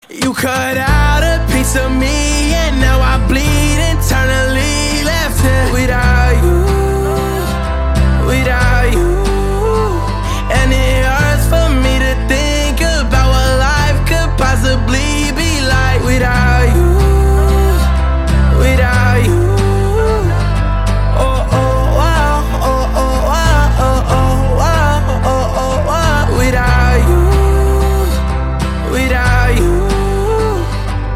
You cut out a piece of me, and now I bleed internally. Left here without you, without you. And it hurts for me to think about what life could possibly be like without